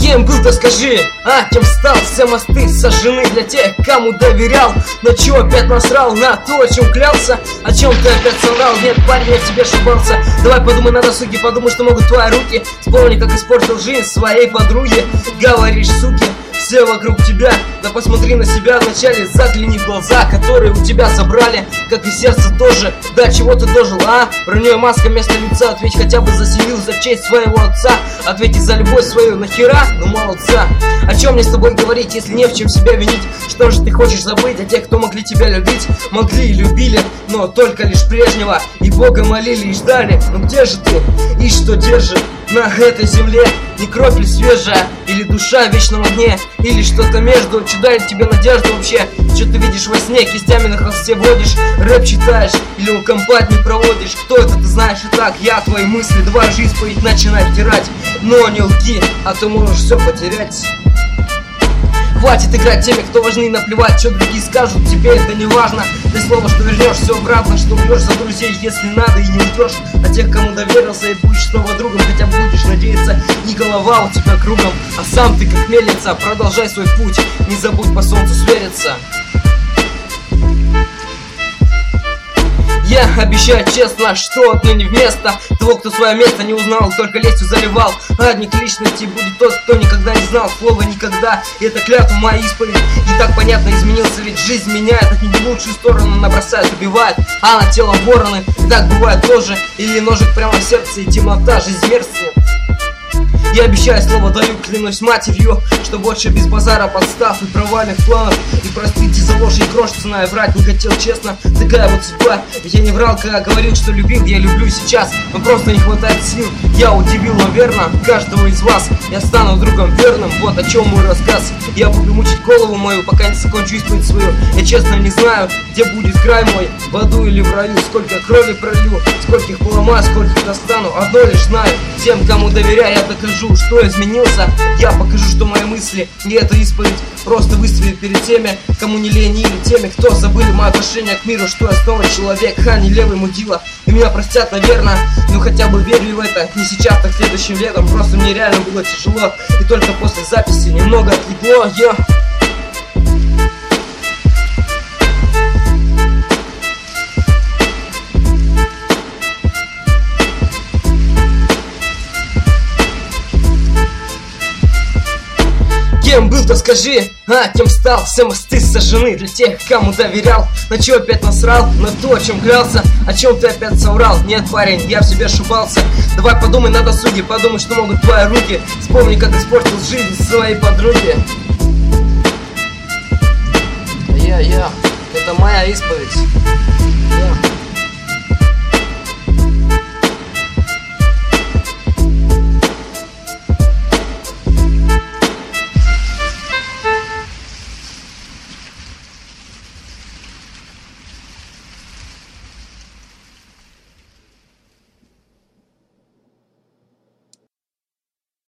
Кем был, то скажи, кем стал? Все мосты сожжены для тех, кому доверял. На чё опять насрал? На то, о чем клялся. О чем ты опять соврал? Нет, парень, я в тебе ошибался. Давай подумай на досуге, подумай, что могут твои руки. Вспомни, как испортил жизнь своей подруге. Говоришь, суки, все вокруг тебя. Да посмотри на себя вначале, загляни в глаза, которые у тебя забрали, как и сердце тоже. Да чего ты дожил, Бронёй маска вместо лица. Ответь хотя бы за семью, за честь своего отца. Ответь за любовь свою, нахера? Ну молодца. О чем мне с тобой говорить, если не в чем себя винить? Что же ты хочешь забыть о тех, кто могли тебя любить? Могли и любили, но только лишь прежнего. И Бога молили и ждали. Но где же ты? И что держит на этой земле? Не кровь ли свежая? Или душа в вечном огне? Или что-то между? Че дает тебе надежду вообще? Что ты видишь во сне? Кистями на холсте водишь? Рэп читаешь? Или у компании проводишь? Кто это, ты знаешь и так. Я твои мысли, давай жизнь поить, начинай втирать. Но не лги, а то можешь все потерять. Хватит играть теми, кто важны, наплевать, что другие скажут, тебе это не важно. Ты слово, что вернешь все обратно, что умрешь за друзей, если надо, и не уйдешь. А тех, кому доверился, и будешь снова другом, хотя будешь надеяться, не голова у тебя кругом, а сам ты как мельница. Продолжай свой путь, не забудь по солнцу свериться. Я обещаю честно, что отныне вместо того, кто свое место не узнал, только лестью заливал. Одних личностей будет тот, кто никогда не знал слова никогда. И это клятва моя исповедь. И так понятно изменился, ведь жизнь меняет, от них в лучшую сторону набросает, убивает, а на тело вороны. И так бывает тоже, или ножик прямо в сердце, и темнота, жизнь мерзнет. Я обещаю, слово даю, клянусь матерью, что больше без базара, подстав и провальных планов. И простите за ложь и крошь, цена, врать не хотел, честно. Такая вот судьба, ведь я не врал, когда говорил, что любил. Я люблю сейчас, но просто не хватает сил. Я удивил, наверное, каждого из вас. Я стану другом верным, вот о чем мой рассказ. Я буду мучить голову мою, пока не закончу исповедь свою. Я честно не знаю, где будет край мой, в аду или в раю. Сколько крови пролью, скольких поломаю, скольких достану. Одно лишь знаю, тем, кому доверяю, я докажу, что изменился. Я покажу, что мои мысли не это исповедь. Просто выставить перед теми, кому не лень, или теми, кто забыли мое отношение к миру, что я снова человек, а не левый мудила. И меня простят, наверное, но хотя бы верю в это. Не сейчас, так следующим летом. Просто мне реально было тяжело, и только после записи немного отлегло. Кем был, то скажи, кем стал? Все мосты сожжены для тех, кому доверял. На чё опять насрал? На то, о чем клялся. О чем ты опять соврал? Нет, парень, я в себе ошибался. Давай подумай на досуге, подумай, что могут твои руки. Вспомни, как испортил жизнь своей подруги. Это моя исповедь.